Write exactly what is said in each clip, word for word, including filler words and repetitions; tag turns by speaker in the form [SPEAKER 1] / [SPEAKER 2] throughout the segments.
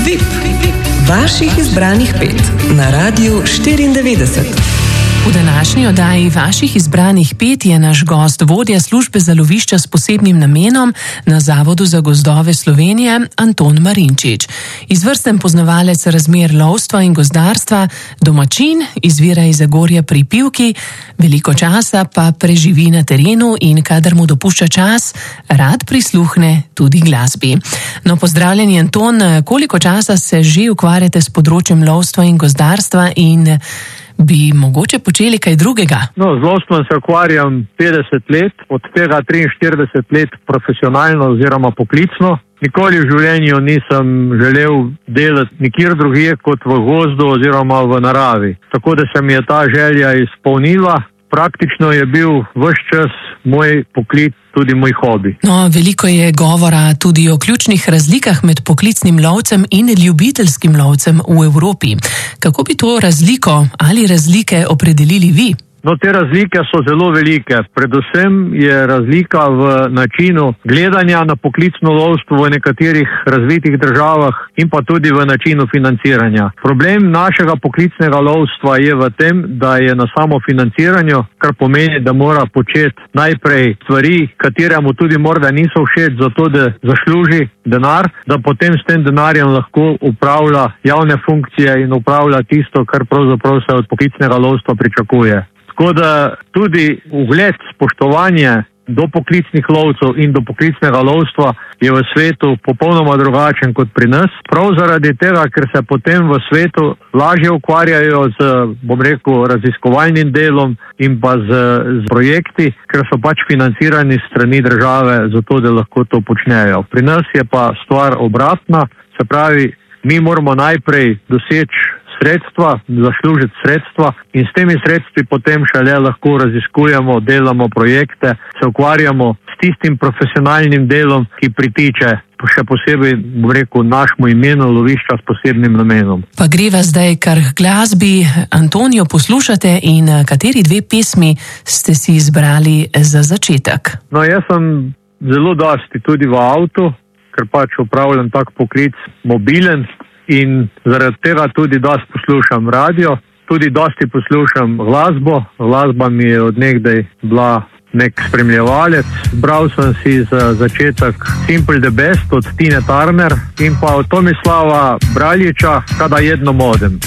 [SPEAKER 1] V I P. Vaših izbranih pet na Radiu štiriindevetdeset.
[SPEAKER 2] V današnji oddaji Vaših izbranih pet je naš gost vodja službe za lovišča s posebnim namenom na Zavodu za gozdove Slovenije Anton Marinčič. Izvrsten poznavalec razmer lovstva in gozdarstva, domačin, izvira iz Zagorja pri Pivki, veliko časa pa preživi na terenu in kadar mu dopušča čas, rad prisluhne tudi glasbi. No, pozdravljeni Anton, koliko časa se že ukvarjate s področjem lovstva in gozdarstva in bi mogoče počeli kaj drugega?
[SPEAKER 3] No, z lovstvom se ukvarjam petdeset let, od tega triinštirideset let profesionalno oziroma poklicno. Nikoli v življenju nisem želel delati nikjer drugje kot v gozdu oziroma v naravi. Tako da se mi je ta želja izpolnila. Praktično je bil ves čas moj poklic tudi moj hobi.
[SPEAKER 2] No, veliko je govora tudi o ključnih razlikah med poklicnim lovcem in ljubiteljskim lovcem v Evropi. Kako bi to razliko ali razlike opredelili vi?
[SPEAKER 3] No, te razlike so zelo velike. Predvsem je razlika v načinu gledanja na poklicno lovstvo v nekaterih razvitih državah in pa tudi v načinu financiranja. Problem našega poklicnega lovstva je v tem, da je na samo financiranju, kar pomeni, da mora početi najprej stvari, katere mu tudi morda niso všeč, zato da zasluži denar, da potem s tem denarjem lahko upravlja javne funkcije in upravlja tisto, kar pravzaprav se od poklicnega lovstva pričakuje. Tako da tudi ugled, spoštovanje do poklicnih lovcev in do poklicnega lovstva je v svetu popolnoma drugačen kot pri nas. Prav zaradi tega, ker se potem v svetu lažje ukvarjajo z, bom rekel, raziskovalnim delom in pa z, z projekti, ker so pač financirani strani države, zato da lahko to počnejo. Pri nas je pa stvar obratna, se pravi, mi moramo najprej doseči sredstva, zaslužiti sredstva in s temi sredstvi potem šele lahko raziskujemo, delamo projekte, se ukvarjamo s tistim profesionalnim delom, ki pritiče še posebej, bom rekel, našemu imenu lovišča s posebnim namenom.
[SPEAKER 2] Pa greva zdaj kar k glasbi. Antonijo poslušate in kateri dve pesmi ste si izbrali za začetek?
[SPEAKER 3] No, jaz sem zelo dosti tudi v avtu, ker pač upravljam tak poklic mobilen, in zaradi tega tudi dosti poslušam radio, tudi dosti poslušam glasbo. Glasba mi je od nekdaj bila nek spremljevalec. Bral sem si za začetek Simple the Best od Tine Turner in pa od Tomislava Braljića Kada jednom odem.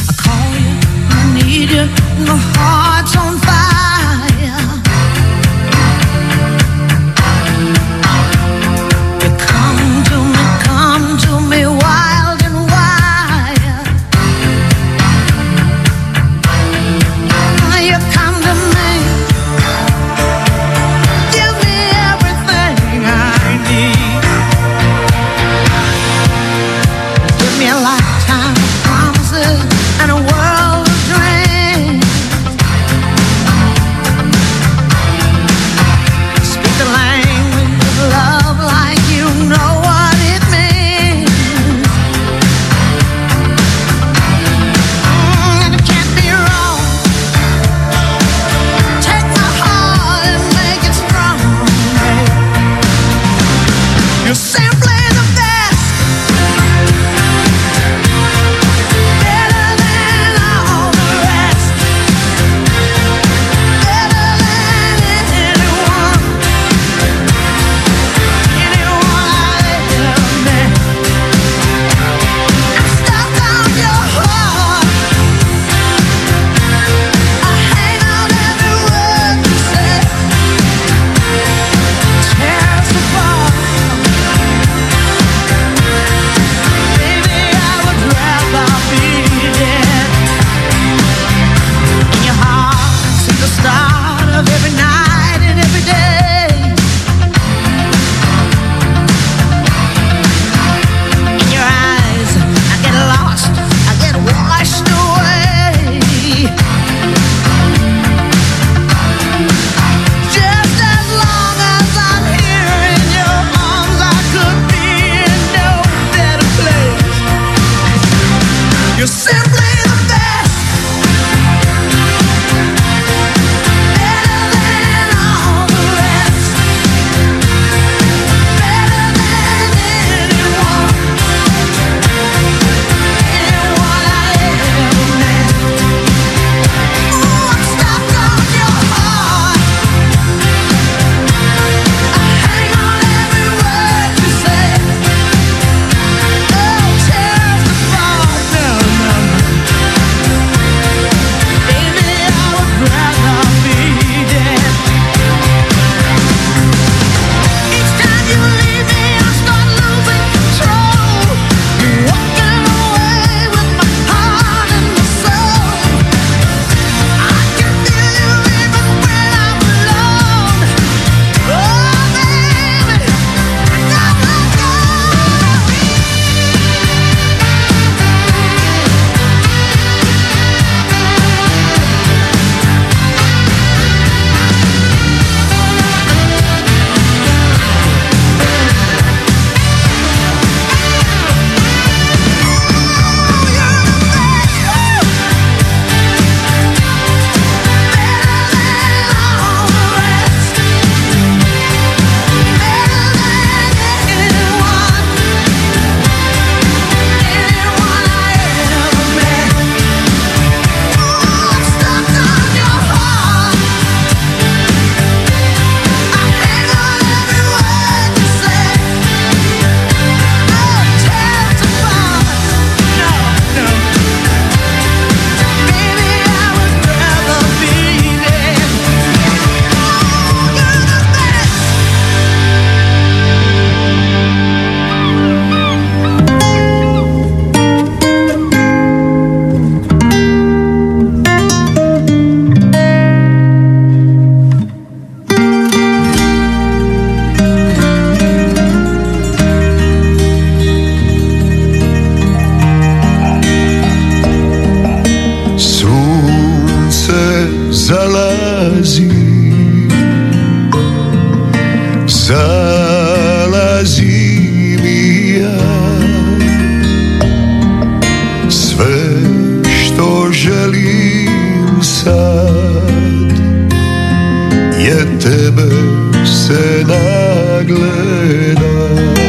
[SPEAKER 4] tebe se nagledat.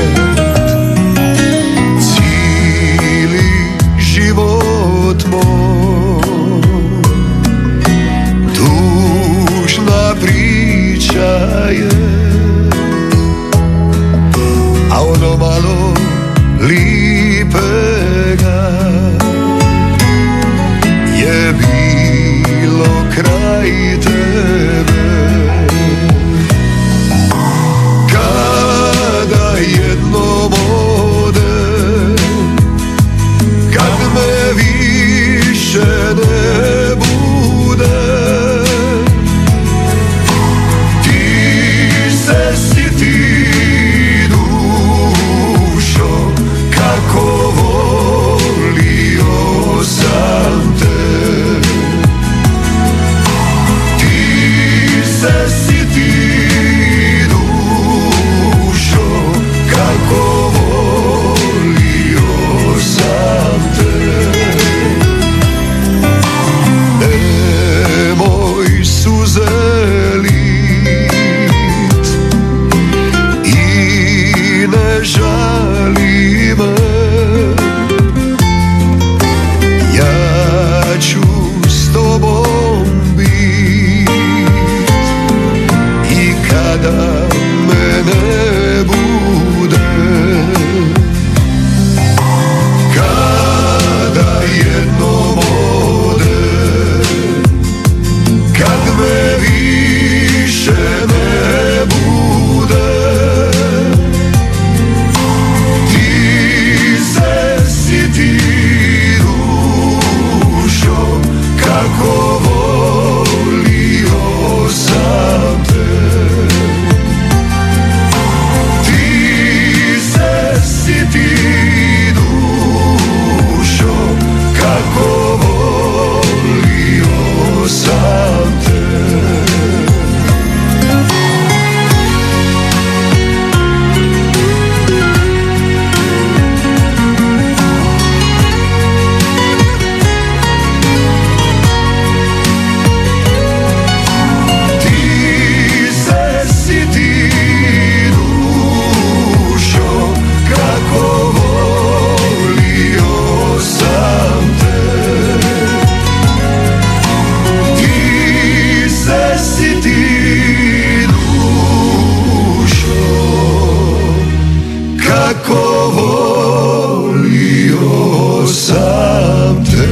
[SPEAKER 4] Cijeli život moj tužna priča je, a ono malo lipega je bilo kraj tebe. Kada jednom odem, kad me više ne bude, ti se siti dušo, kako volio sam te. Ti se siti dušo, kako volio sam te. Nemoj suze lit i ne žali me, ja ću s tobom bit i kada me ne bude. Kada jednom odem, kad me više ne bude, ti se siti dušo, kako volio sam te. Ti se siti dušo, kako volio sam te. Ti se siti dušo, kako volio sam te. Ti se siti dušo, kako volio sam te.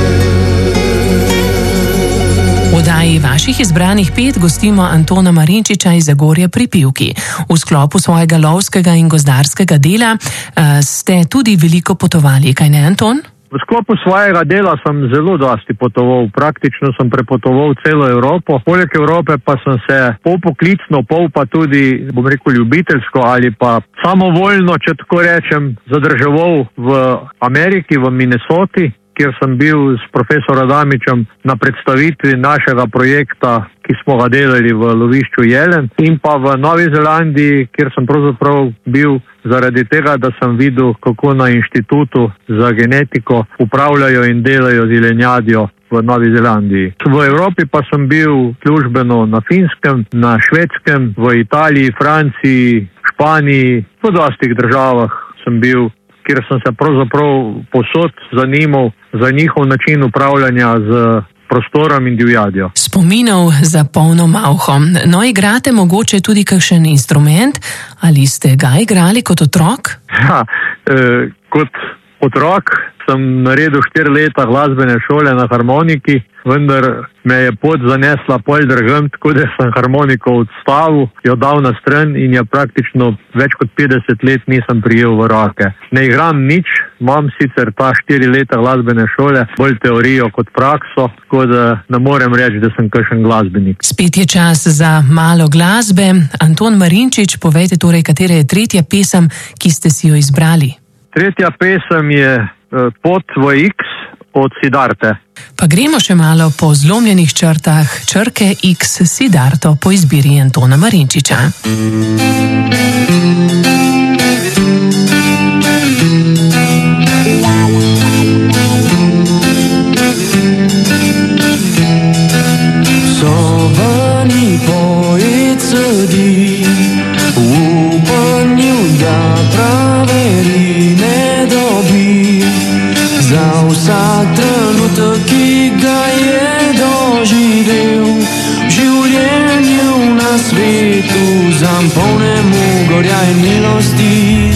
[SPEAKER 2] V oddaji vaših izbranih pet gostimo Antona Marinčiča iz Zagorja pri Pivki. V sklopu svojega lovskega in gozdarskega dela uh, ste tudi veliko potovali, kaj ne, Anton?
[SPEAKER 3] V sklopu svojega dela sem zelo dosti potoval, praktično sem prepotoval celo Evropo. Poleg Evrope pa sem se pol poklicno, pol pa tudi, bom rekel, ljubiteljsko ali pa samovoljno, če tako rečem, zadrževal v Ameriki, v Minnesoti, kjer sem bil s profesorom Adamičem na predstavitvi našega projekta, ki smo ga delali v lovišču Jelen, in pa v Novi Zelandiji, kjer sem pravzaprav bil zaradi tega, da sem videl, kako na inštitutu za genetiko upravljajo in delajo z jelenjadjo v Novi Zelandiji. V Evropi pa sem bil službeno na Finskem, na Švedskem, v Italiji, Franciji, Španiji, v dostih državah sem bil, kjer sem se pravzaprav posod zanimal za njihov način upravljanja z prostorom in divjadjo.
[SPEAKER 2] Spominov za polno malho. No, igrate mogoče tudi kakšen instrument? Ali ste ga igrali kot otrok?
[SPEAKER 3] Ja, eh, kot otrok sem naredil štiri leta glasbene šole na harmoniki, vendar me je pot zanesla pol drugam, tako da sem harmoniko odstavil, jo dal na stran in je praktično več kot petdeset let nisem prijel v roke. Ne igram nič, imam sicer ta štiri leta glasbene šole, bolj teorijo kot prakso, tako da ne morem reči, da sem kakšen glasbenik.
[SPEAKER 2] Spet je čas za malo glasbe. Anton Marinčič, povejte torej, katera je tretja pesem, ki ste si jo izbrali?
[SPEAKER 3] Tretja pesem je Pot v X od Siddharte.
[SPEAKER 2] Pa gremo še malo po zlomljenih črtah črke X Siddharto po izbiri Antona Marinčiča.
[SPEAKER 5] So vani po dobi za vsak trenutek, ki ga je doživel v življenju na svetu, zam polnemu gorja in milosti.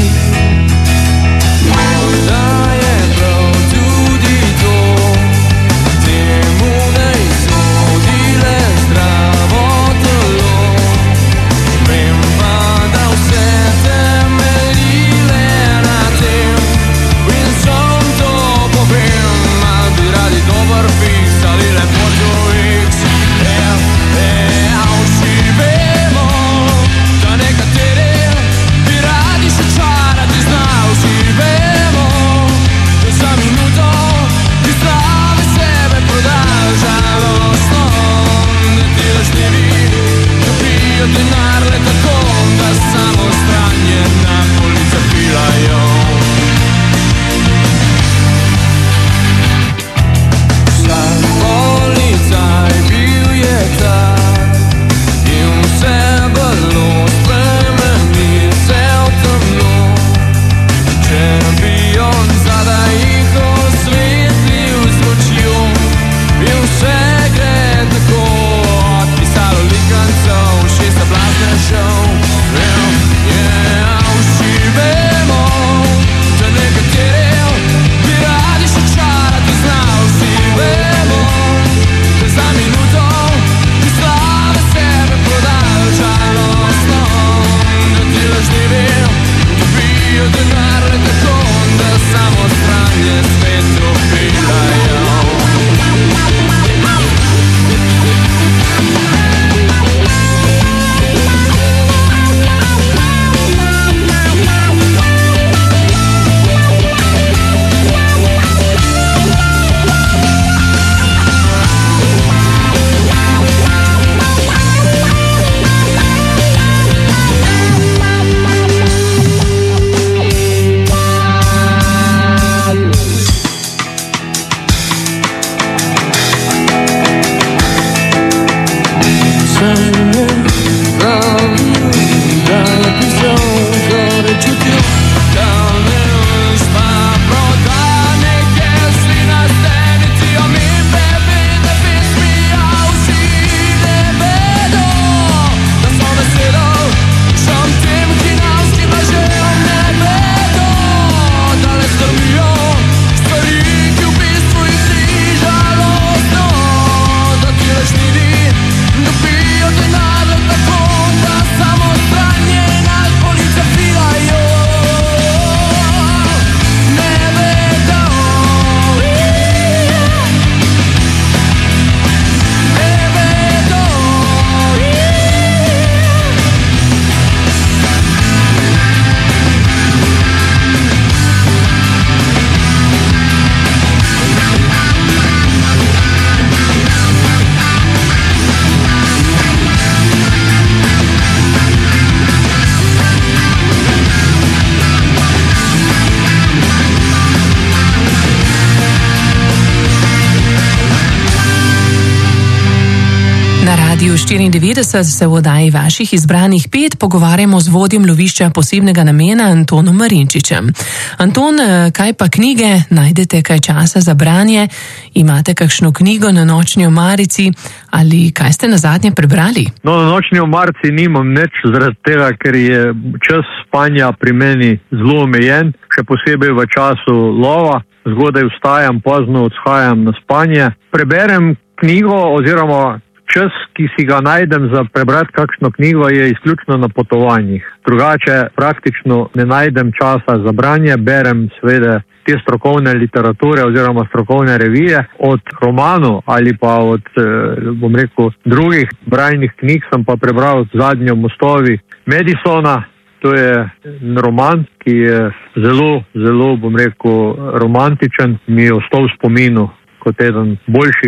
[SPEAKER 2] štiriindevetdeset se v oddaji vaših izbranih pet pogovarjamo z vodjem lovišča posebnega namena Antonom Marinčičem. Anton, kaj pa knjige? Najdete kaj časa za branje? Imate kakšno knjigo na nočni omarici? Ali kaj ste nazadnje prebrali?
[SPEAKER 3] No, na nočni omarici nimam nič, zaradi tega, ker je čas spanja pri meni zelo omejen, še posebej v času lova. Zgodaj vstajam, pozno odhajam na spanje. Preberem knjigo oziroma čas, ki si ga najdem za prebrati kakšno knjigo, je izključno na potovanjih. Drugače praktično ne najdem časa za branje, berem seveda te strokovne literature oziroma strokovne revije. Od romanov ali pa od, bom rekel, drugih brajnih knjig sem pa prebral Zadnjo mostovi Madisona. To je roman, ki je zelo, zelo, bom rekel, romantičen. Mi je ostal v spominu kot eden boljših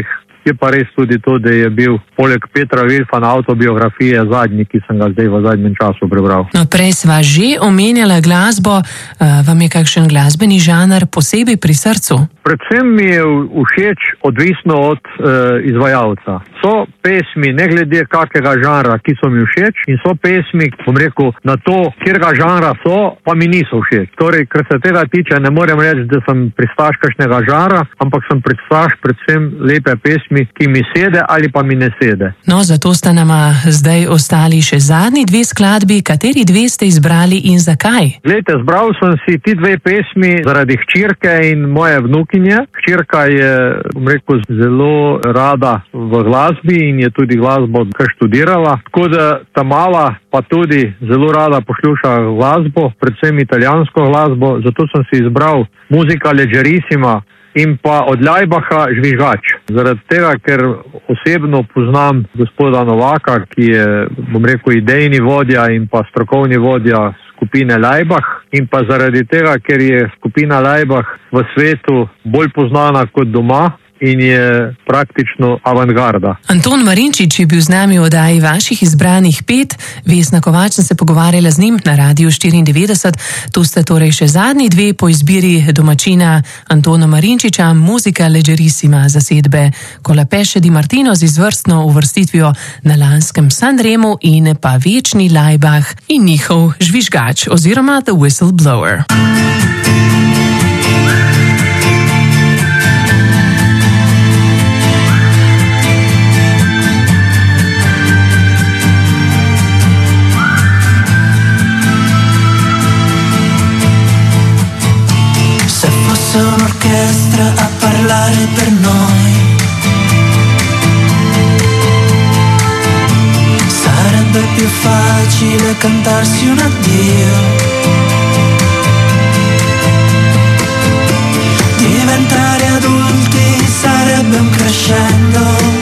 [SPEAKER 3] Je pa res tudi to, da je bil poleg Petra Vilfana avtobiografije zadnji, ki sem ga zdaj v zadnjem času prebral.
[SPEAKER 2] No, prej sva že omenjala glasbo. Uh, vam je kakšen glasbeni žanr posebej pri srcu?
[SPEAKER 3] Predvsem mi je všeč odvisno od uh, izvajalca. So pesmi, ne glede kakega žanra, ki so mi všeč, in so pesmi, bom rekel, na to, kjerga žanra so, pa mi niso všeč. Torej, kar se tega tiče, ne morem reči, da sem pristaš kakšnega žanra, ampak sem pristaš predvsem lepe pesmi, ki mi sede ali pa mi ne sede.
[SPEAKER 2] No, zato sta nama zdaj ostali še zadnji dve skladbi. Kateri dve ste izbrali in zakaj?
[SPEAKER 3] Glejte, zbral sem si ti dve pesmi zaradi hčerke in moje vnukinje. Hčerka je, bom rekel, zelo rada v glasbi in je tudi glasbo kar študirala. Tako da ta mala pa tudi zelo rada posluša glasbo, predvsem italijansko glasbo. Zato sem si izbral muzika Leggerissima in pa od Lajbaha Žvižgač. Zaradi tega, ker osebno poznam gospoda Novaka, ki je, bom rekel, idejni vodja in pa strokovni vodja skupine Lajbah, in pa zaradi tega, ker je skupina Lajbah v svetu bolj poznana kot doma in je praktično avantgarda.
[SPEAKER 2] Anton Marinčič je bil z nami v oddaji vaših izbranih pet. Vesna Kovač sem se pogovarjala z njim na Radiu štiriindevetdeset. Tu ste torej še zadnji dve po izbiri domačina Antona Marinčiča, muzika Leggerissima zasedbe Colapesce di Martino z izvrstno uvrstitvijo na lanskem Sanremu in pa večni Lajbah in njihov Žvižgač oziroma The Whistleblower.
[SPEAKER 6] Un'orchestra a parlare per noi, sarebbe più facile cantarsi un addio, diventare adulti sarebbe un crescendo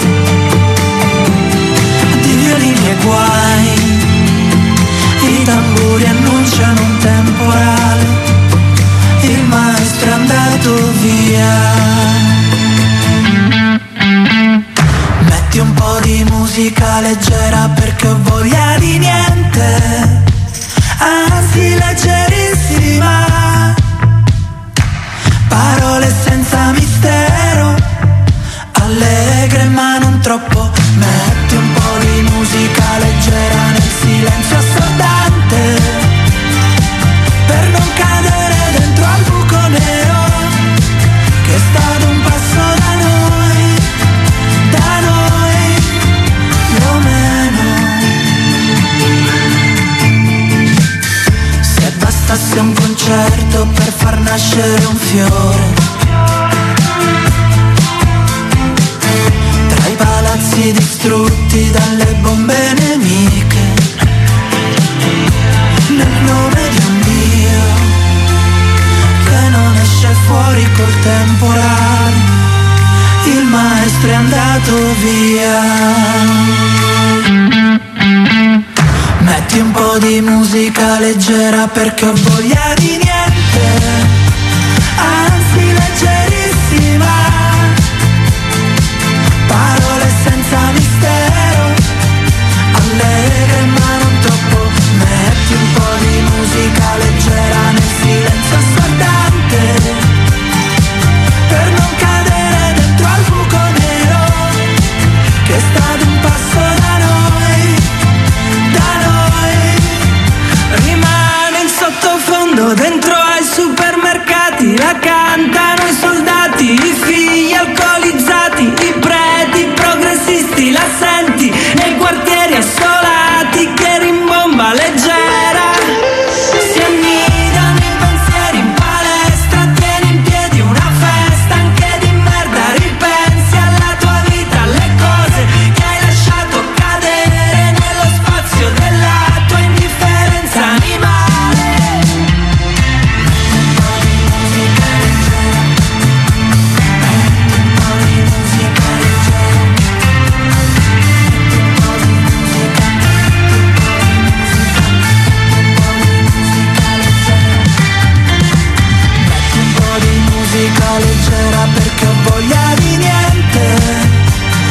[SPEAKER 6] di violini e guai, i tamburi annunciano un temporale, il maestro è andato via. Metti un po' di musica leggera perché ho voglia di niente, anzi leggerissima, parole senza mistero, allegre ma non troppo. Metti un po' di musica leggera nel silenzio assordante, per non cadere dentro al buco nero che sta ad un passo da noi, da noi più o meno. Se bastasse un concerto per far nascere un fiore, tra i palazzi distrutti dalle bombe nemiche, nel nome di un Dio che non esce fuori col temporale, il maestro è andato via. Metti un po' di musica leggera perché ho voglia di niente, anzi leggerissima, parole senza mistero, allegre ma non troppo. Metti un po' di musica leggera nel silenzio assordante, per non cadere dentro al buco nero che sta ad un passo da noi, da noi. Rimane in sottofondo dentro ai supermercati, la cantano i soldati, i figli alcolizzati, i preti progressisti, la senti nei quartieri assolati che rimbomba leggera, si annidano i pensieri in palestra, tieni in piedi una festa anche di merda, ripensi alla tua vita, alle cose che hai lasciato cadere nello spazio della tua indifferenza animale. Un po' di musica leggera, un po' di musica leggera, un po' di musica, un po' di musica leggera perché ho voglia di niente,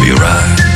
[SPEAKER 4] your eyes.